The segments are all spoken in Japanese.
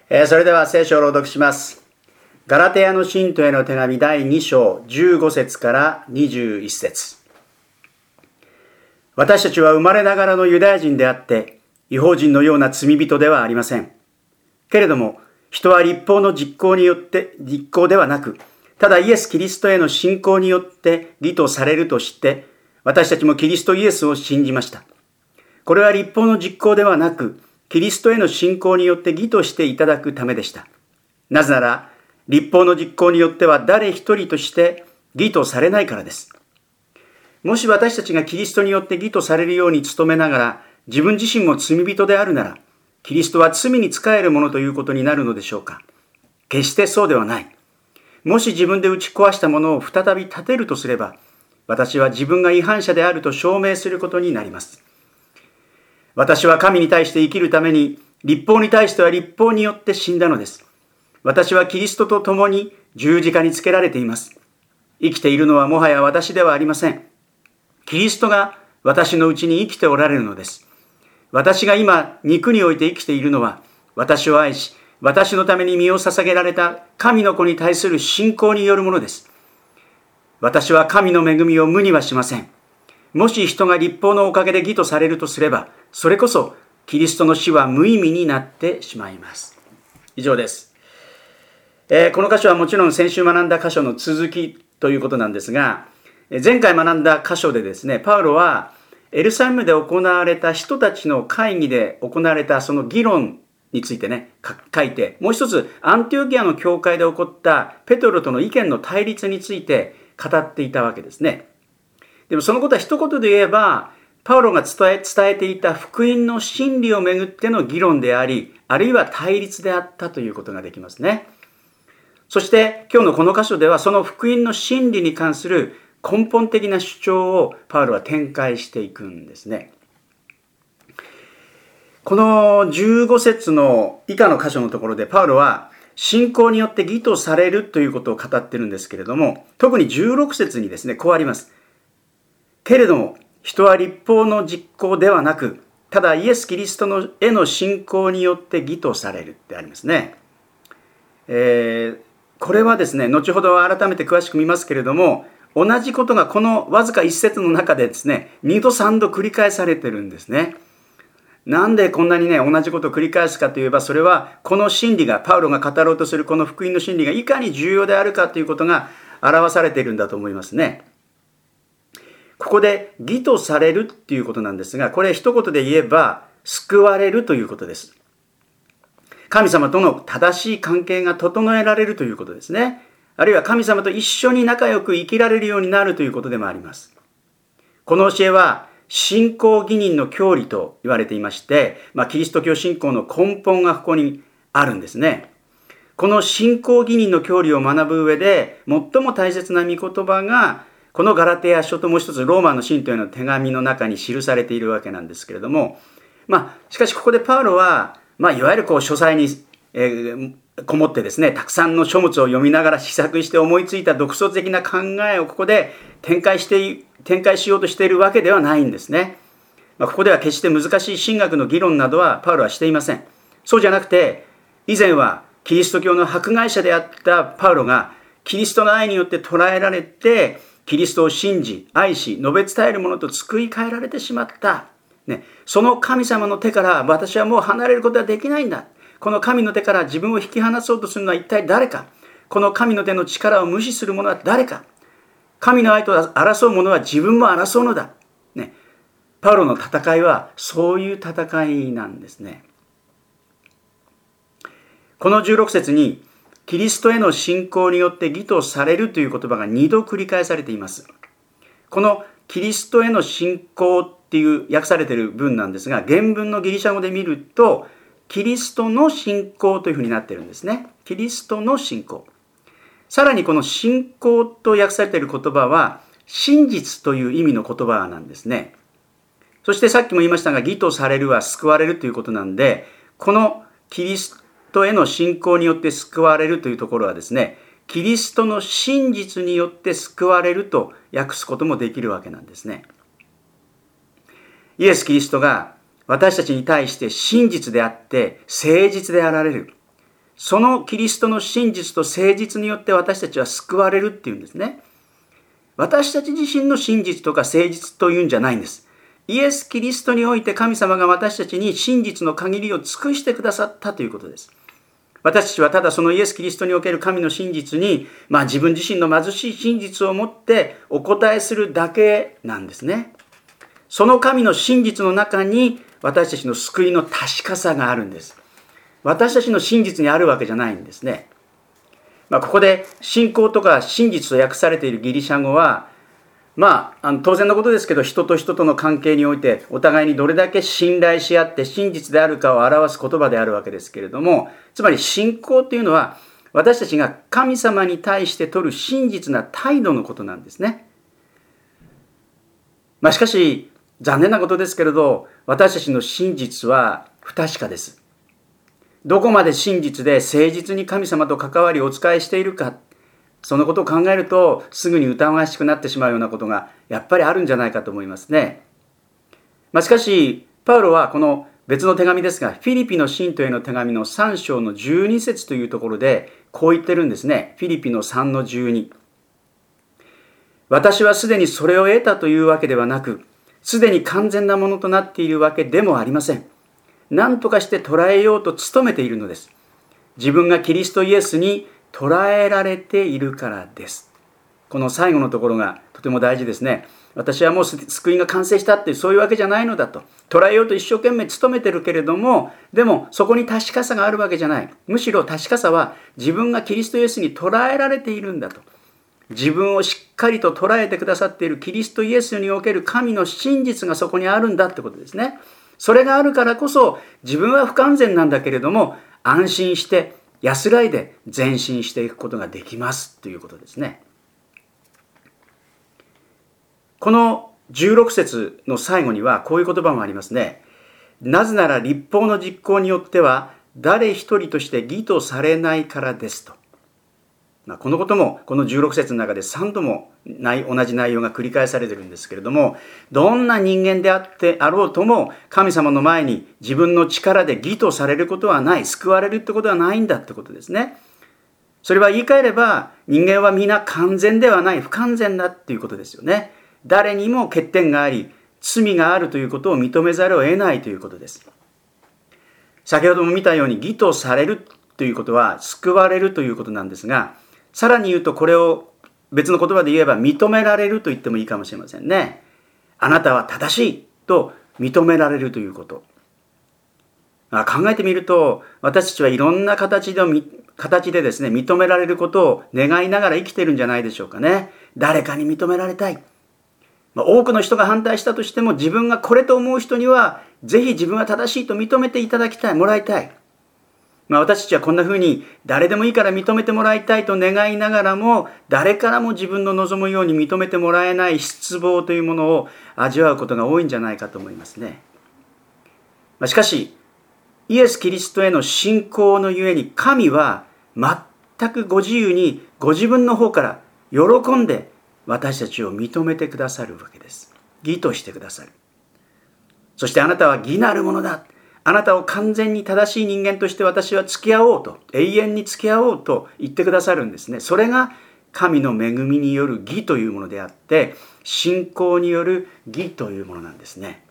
それでは聖書を朗読します。ガラテヤの信徒への手紙第2章15節から21節。私たちは生まれながらのユダヤ人であって、異邦人のような罪人ではありません。けれども、人は律法の実行ではなく、ただイエス・キリストへの信仰によって義とされると知って、私たちもキリストイエスを信じました。これは律法の実行ではなく、キリストへの信仰によって義としていただくためでした。なぜなら、律法の実行によっては誰一人として義とされないからです。もし私たちがキリストによって義とされるように努めながら、自分自身も罪人であるなら、キリストは罪に仕えるものということになるのでしょうか。決してそうではない。もし自分で打ち壊したものを再び立てるとすれば、私は自分が違反者であると証明することになります。私は神に対して生きるために、律法に対しては律法によって死んだのです。私はキリストと共に十字架につけられています。生きているのはもはや私ではありません。キリストが私のうちに生きておられるのです。私が今肉において生きているのは、私を愛し、私のために身を捧げられた神の子に対する信仰によるものです。私は神の恵みを無にはしません。もし人が律法のおかげで義とされるとすれば、それこそキリストの死は無意味になってしまいます。以上です。この箇所はもちろん先週学んだ箇所の続きということなんですが、前回学んだ箇所でですね、パウロはエルサレムで行われた人たちの会議で行われたその議論についてね、書いて、もう一つアンティオキアの教会で起こったペトロとの意見の対立について語っていたわけですね。でもそのことは一言で言えば、パウロが伝えていた福音の真理をめぐっての議論であり、あるいは対立であったということができますね。そして今日のこの箇所ではその福音の真理に関する根本的な主張をパウロは展開していくんですね。この15節の以下の箇所のところでパウロは信仰によって義とされるということを語っているんですけれども、特に16節にですね、こうあります。けれども人は律法の実行ではなく、ただイエス・キリストへの信仰によって義とされるってありますね。これはですね、後ほど改めて詳しく見ますけれども、同じことがこのわずか一節の中でですね、2度3度繰り返されてるんですね。なんでこんなにね、同じことを繰り返すかといえば、それはこの真理が、パウロが語ろうとするこの福音の真理がいかに重要であるかということが表されているんだと思いますね。ここで義とされるっていうことなんですが、これ一言で言えば救われるということです。神様との正しい関係が整えられるということですね。あるいは神様と一緒に仲良く生きられるようになるということでもあります。この教えは信仰義人の教理と言われていまして、キリスト教信仰の根本がここにあるんですね。この信仰義人の教理を学ぶ上で最も大切な御言葉が、このガラテヤ書ともう一つローマの信徒への手紙の中に記されているわけなんですけれども、しかしここでパウロは、いわゆる書斎に、こもってですね、たくさんの書物を読みながら試作して思いついた独創的な考えをここで展開しようとしているわけではないんですね。ここでは決して難しい神学の議論などはパウロはしていません。そうじゃなくて、以前はキリスト教の迫害者であったパウロがキリストの愛によって捉えられて、キリストを信じ、愛し、述べ伝えるものと救い変えられてしまった。その神様の手から私はもう離れることはできないんだ。この神の手から自分を引き離そうとするのは一体誰か。この神の手の力を無視する者は誰か。神の愛と争う者は自分も争うのだ。パウロの戦いはそういう戦いなんですね。この16節にキリストへの信仰によって義とされるという言葉が2度繰り返されています。このキリストへの信仰っていう訳されている文なんですが、原文のギリシャ語で見るとキリストの信仰というふうになっているんですね。キリストの信仰。さらにこの信仰と訳されている言葉は真実という意味の言葉なんですね。そしてさっきも言いましたが、義とされるは救われるということなんで、このキリストへの信仰によって救われるというところはですね、キリストの真実によって救われると訳すこともできるわけなんですね。イエス・キリストが私たちに対して真実であって誠実であられる。 そのキリストの真実と誠実によって私たちは救われるっていうんですね。私たち自身の真実とか誠実というんじゃないんです。イエス・キリストにおいて神様が私たちに真実の限りを尽くしてくださったということです。私たちはただそのイエス・キリストにおける神の真実に、自分自身の貧しい真実を持ってお答えするだけなんですね。その神の真実の中に私たちの救いの確かさがあるんです。私たちの真実にあるわけじゃないんですね。ここで信仰とか真実と訳されているギリシャ語は、当然のことですけど、人と人との関係においてお互いにどれだけ信頼し合って真実であるかを表す言葉であるわけですけれども、つまり信仰というのは私たちが神様に対して取る真実な態度のことなんですね。しかし残念なことですけれど、私たちの真実は不確かです。どこまで真実で誠実に神様と関わりお仕えしているか、そのことを考えるとすぐに疑わしくなってしまうようなことがやっぱりあるんじゃないかと思いますね。しかしパウロはこの別の手紙ですが、フィリピの信徒への手紙の3章の12節というところでこう言ってるんですね。フィリピの3の12。私はすでにそれを得たというわけではなく、すでに完全なものとなっているわけでもありません。何とかして捉えようと努めているのです。自分がキリストイエスに捉えられているからです。この最後のところがとても大事ですね。私はもう救いが完成したってそういうわけじゃないのだと。捉えようと一生懸命努めてるけれども、でもそこに確かさがあるわけじゃない。むしろ確かさは自分がキリストイエスに捉えられているんだと。自分をしっかりと捉えてくださっているキリストイエスにおける神の真実がそこにあるんだってことですね。それがあるからこそ自分は不完全なんだけれども安心して安らいで前進していくことができますということですね。この16節の最後にはこういう言葉もありますね。なぜなら律法の実行によっては誰一人として義とされないからですと。このこともこの16節の中で3度も同じ内容が繰り返されているんですけれども、どんな人間であろうとも神様の前に自分の力で義とされることはない、救われるってことはないんだってことですね。それは言い換えれば人間は皆完全ではない、不完全だっていうことですよね。誰にも欠点があり罪があるということを認めざるを得ないということです。先ほども見たように義とされるということは救われるということなんですが、さらに言うとこれを別の言葉で言えば認められると言ってもいいかもしれませんね。あなたは正しいと認められるということ。考えてみると私たちはいろんな形でですね、認められることを願いながら生きてるんじゃないでしょうかね。誰かに認められたい。多くの人が反対したとしても自分がこれと思う人にはぜひ自分は正しいと認めていただきたい、もらいたい。私たちはこんな風に誰でもいいから認めてもらいたいと願いながらも誰からも自分の望むように認めてもらえない失望というものを味わうことが多いんじゃないかと思いますね。しかしイエス・キリストへの信仰のゆえに神は全くご自由にご自分の方から喜んで私たちを認めてくださるわけです。義としてくださる。そしてあなたは義なるものだ。あなたを完全に正しい人間として私は付き合おうと、永遠に付き合おうと言ってくださるんですね。それが神の恵みによる義というものであって、信仰による義というものなんですね。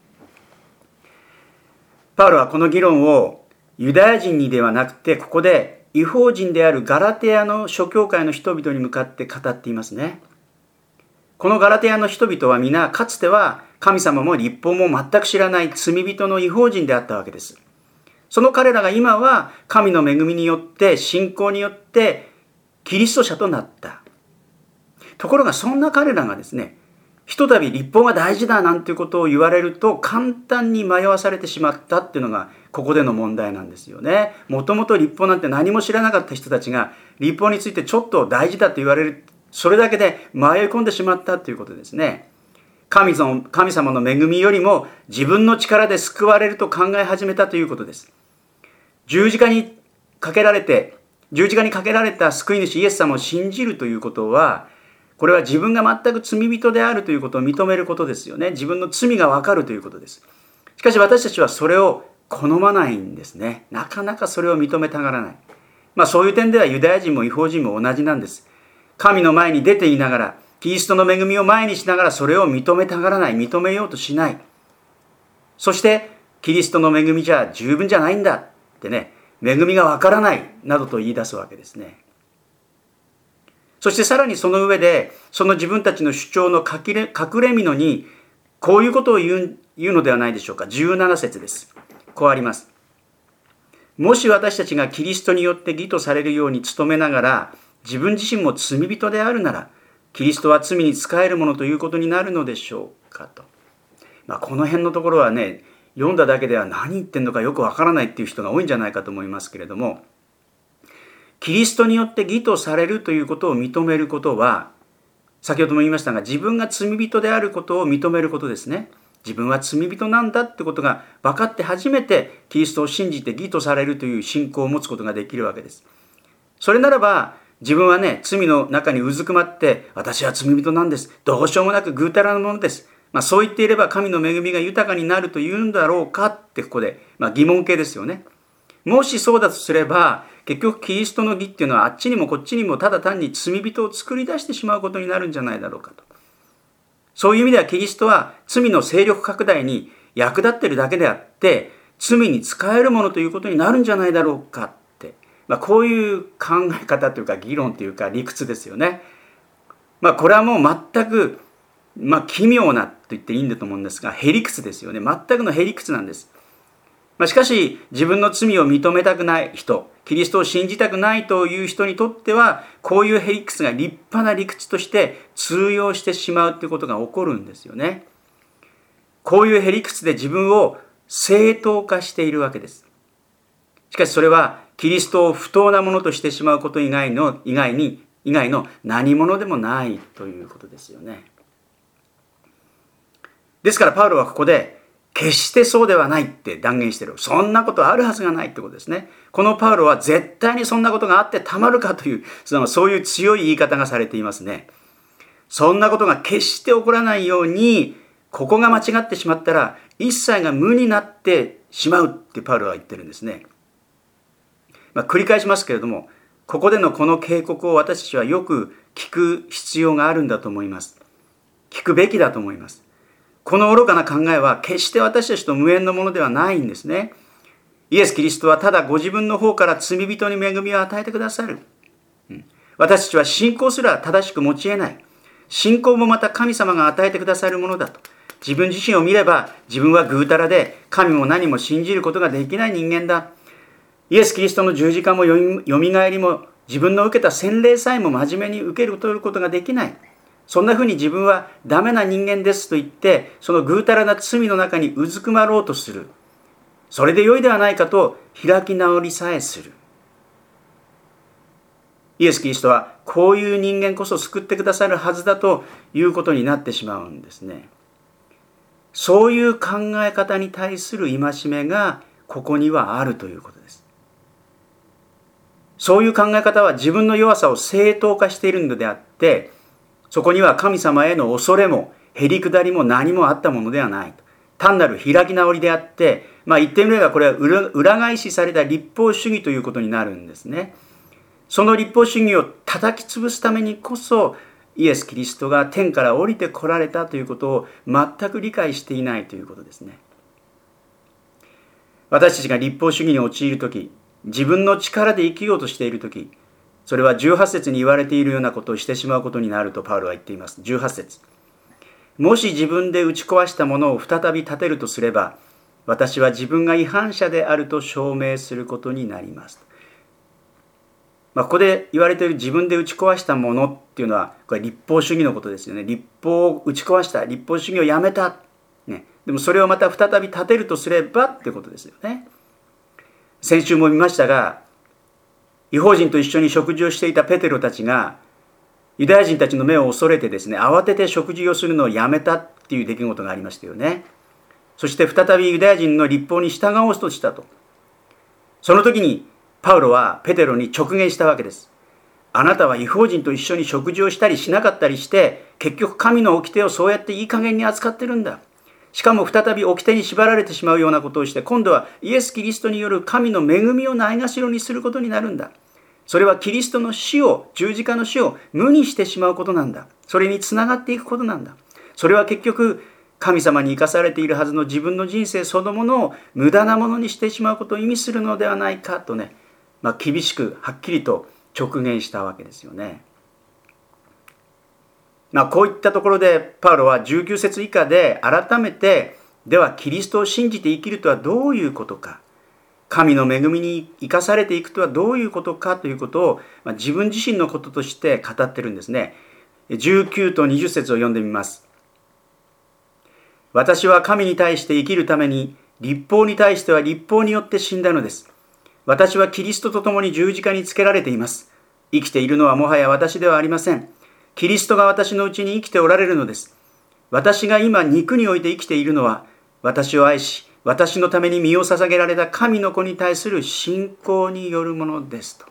パウロはこの議論をユダヤ人にではなくて、ここで異邦人であるガラテヤの諸教会の人々に向かって語っていますね。このガラテヤの人々は皆かつては神様も律法も全く知らない罪人の異邦人であったわけです。その彼らが今は神の恵みによって信仰によってキリスト者となった。ところがそんな彼らがですね、ひとたび律法が大事だなんていうことを言われると簡単に迷わされてしまったっていうのがここでの問題なんですよね。もともと律法なんて何も知らなかった人たちが律法についてちょっと大事だと言われる、それだけで迷い込んでしまったということですね。神様の恵みよりも自分の力で救われると考え始めたということです。十字架にかけられた救い主イエス様を信じるということは、これは自分が全く罪人であるということを認めることですよね。自分の罪がわかるということです。しかし私たちはそれを好まないんですね。なかなかそれを認めたがらない。 そういう点ではユダヤ人も異邦人も同じなんです。神の前に出ていながら、キリストの恵みを前にしながらそれを認めたがらない、認めようとしない。そして、キリストの恵みじゃ十分じゃないんだってね、恵みがわからないなどと言い出すわけですね。そしてさらにその上で、その自分たちの主張の隠れ蓑に、こういうことを言うのではないでしょうか。17節です。こうあります。もし私たちがキリストによって義とされるように努めながら、自分自身も罪人であるなら、キリストは罪に仕えるものということになるのでしょうかと。この辺のところはね、読んだだけでは何言ってんのかよくわからないっていう人が多いんじゃないかと思いますけれども、キリストによって義とされるということを認めることは、先ほども言いましたが、自分が罪人であることを認めることですね。自分は罪人なんだってことが分かって初めてキリストを信じて義とされるという信仰を持つことができるわけです。それならば、自分はね、罪の中にうずくまって、私は罪人なんです。どうしようもなくぐうたらなものです。そう言っていれば神の恵みが豊かになるというんだろうかってここで、疑問形ですよね。もしそうだとすれば、結局キリストの義っていうのはあっちにもこっちにもただ単に罪人を作り出してしまうことになるんじゃないだろうかと。そういう意味ではキリストは罪の勢力拡大に役立っているだけであって、罪に使えるものということになるんじゃないだろうかって。こういう考え方というか議論というか理屈ですよね。これはもう全く、奇妙なと言っていいんだと思うんですが、へりくつですよね。全くのへりくつなんです。しかし、自分の罪を認めたくない人、キリストを信じたくないという人にとっては、こういうへりくつが立派な理屈として通用してしまうということが起こるんですよね。こういうへりくつで自分を正当化しているわけです。しかしそれは、キリストを不当なものとしてしまうこと以外の何者でもないということですよね。ですからパウロはここで、決してそうではないって断言している。そんなことあるはずがないってことですね。このパウロは絶対にそんなことがあってたまるかという、そういう強い言い方がされていますね。そんなことが決して起こらないように、ここが間違ってしまったら、一切が無になってしまうってパウロは言ってるんですね。繰り返しますけれども、ここでのこの警告を私たちはよく聞く必要があるんだと思います。聞くべきだと思います。この愚かな考えは決して私たちと無縁のものではないんですね。イエス・キリストはただご自分の方から罪人に恵みを与えてくださる。私たちは信仰すら正しく持ち得ない。信仰もまた神様が与えてくださるものだと。自分自身を見れば自分はぐうたらで神も何も信じることができない人間だ。イエス・キリストの十字架もよみがえりも自分の受けた洗礼さえも真面目に受けることができない。そんなふうに自分はダメな人間ですと言って、そのぐうたらな罪の中にうずくまろうとする。それで良いではないかと開き直りさえする。イエス・キリストはこういう人間こそ救ってくださるはずだということになってしまうんですね。そういう考え方に対する戒めがここにはあるということです。そういう考え方は自分の弱さを正当化しているのであって、そこには神様への恐れもへりくだりも何もあったものではない。単なる開き直りであって、言ってみればこれは裏返しされた立法主義ということになるんですね。その立法主義を叩き潰すためにこそ、イエス・キリストが天から降りて来られたということを全く理解していないということですね。私たちが立法主義に陥るとき、自分の力で生きようとしているとき、それは18節に言われているようなことをしてしまうことになるとパウロは言っています。18節。もし自分で打ち壊したものを再び建てるとすれば、私は自分が違反者であると証明することになります。ここで言われている自分で打ち壊したものっていうのは、これ立法主義のことですよね。立法を打ち壊した、立法主義をやめた。でもそれをまた再び建てるとすればってことですよね。先週も見ましたが、異邦人と一緒に食事をしていたペテロたちが、ユダヤ人たちの目を恐れてですね、慌てて食事をするのをやめたっていう出来事がありましたよね。そして再びユダヤ人の律法に従おうとしたと。その時にパウロはペテロに直言したわけです。あなたは異邦人と一緒に食事をしたりしなかったりして、結局神の掟をそうやっていい加減に扱ってるんだ。しかも再び掟に縛られてしまうようなことをして、今度はイエス・キリストによる神の恵みをないがしろにすることになるんだ。 それはキリストの死を、十字架の死を無にしてしまうことなんだ。それにつながっていくことなんだ。それは結局、神様に生かされているはずの自分の人生そのものを無駄なものにしてしまうことを意味するのではないかとね、厳しくはっきりと直言したわけですよね。こういったところでパウロは19節以下で改めて、ではキリストを信じて生きるとはどういうことか、神の恵みに生かされていくとはどういうことかということを、自分自身のこととして語ってるんですね。19と20節を読んでみます。私は神に対して生きるために、律法に対しては律法によって死んだのです。私はキリストと共に十字架につけられています。生きているのはもはや私ではありません。キリストが私のうちに生きておられるのです。私が今肉において生きているのは、私を愛し、私のために身を捧げられた神の子に対する信仰によるものですと。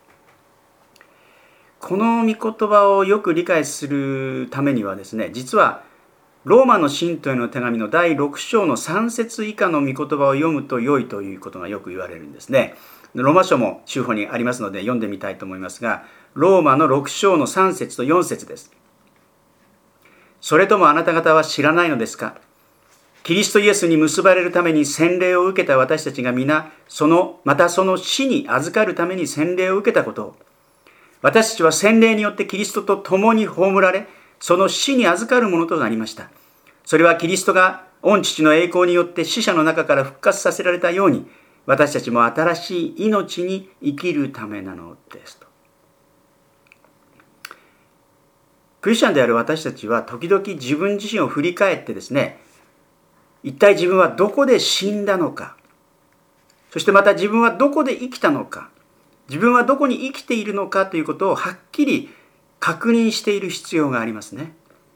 この御言葉をよく理解するためにはですね、実はローマの信徒への手紙の第6章の3節以下の御言葉を読むと良いということがよく言われるんですね。ローマ書も州法にありますので読んでみたいと思いますが、ローマの6章の3節と4節です。それともあなた方は知らないのですか？キリストイエスに結ばれるために洗礼を受けた私たちが皆、またその死に預かるために洗礼を受けたことを。私たちは洗礼によってキリストと共に葬られ、その死に預かるものとなりました。それはキリストが御父の栄光によって死者の中から復活させられたように、私たちも新しい命に生きるためなのですと。クリスチャンである私たちは時々自分自身を振り返ってですね、一体自分はどこで死んだのか、そしてまた自分はどこで生きたのか、自分はどこに生きているのかということをはっきり確認している必要がありますね。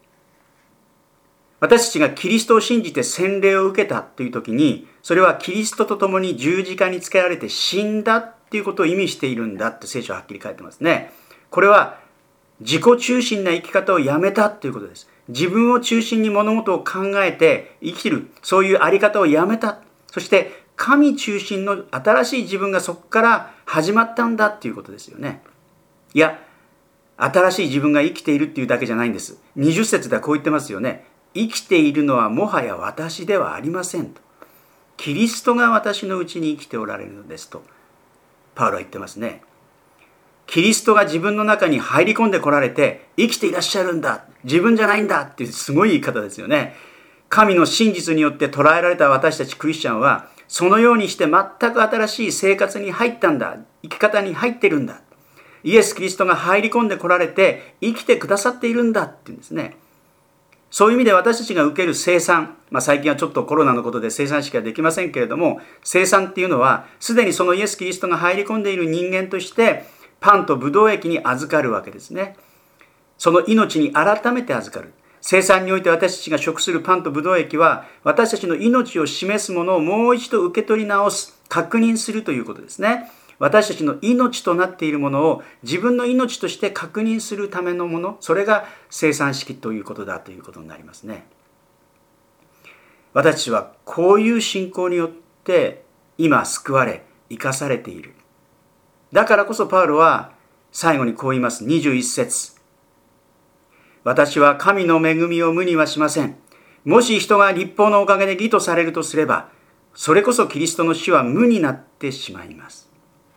私たちがキリストを信じて洗礼を受けたという時に、それはキリストと共に十字架につけられて死んだということを意味しているんだって聖書ははっきり書いてますね。これは自己中心な生き方をやめたということです。自分を中心に物事を考えて生きる、そういうあり方をやめた。そして神中心の新しい自分がそこから始まったんだっていうことですよね。いや、新しい自分が生きているっていうだけじゃないんです。20節ではこう言ってますよね。生きているのはもはや私ではありませんと。キリストが私のうちに生きておられるのですと、パウロは言ってますね。キリストが自分の中に入り込んでこられて生きていらっしゃるんだ。自分じゃないんだっていうすごい言い方ですよね。神の真実によって捉えられた私たちクリスチャンは、そのようにして全く新しい生活に入ったんだ。生き方に入ってるんだ。イエス・キリストが入り込んでこられて生きてくださっているんだっていうんですね。そういう意味で私たちが受ける聖餐、最近はちょっとコロナのことで聖餐式はできませんけれども、聖餐っていうのはすでにそのイエス・キリストが入り込んでいる人間としてパンとブドウ液に預かるわけですね。その命に改めて預かる。聖餐において私たちが食するパンとブドウ液は私たちの命を示すものをもう一度受け取り直す、確認するということですね。私たちの命となっているものを自分の命として確認するためのもの、それが聖餐式ということだということになりますね。私たちはこういう信仰によって今救われ生かされている。だからこそパウロは最後にこう言います。21節。私は神の恵みを無にはしません。もし人が律法のおかげで義とされるとすれば、それこそキリストの死は無になってしまいます。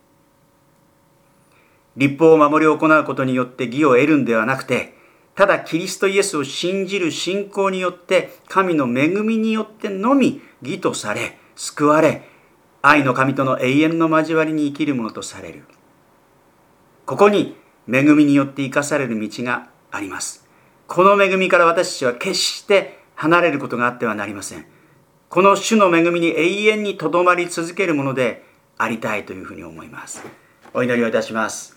律法を守り行うことによって義を得るんではなくて、ただキリストイエスを信じる信仰によって神の恵みによってのみ義とされ、救われ、愛の神との永遠の交わりに生きるものとされる。ここに恵みによって生かされる道があります。この恵みから私たちは決して離れることがあってはなりません。この主の恵みに永遠にとどまり続けるものでありたいというふうに思います。お祈りをいたします。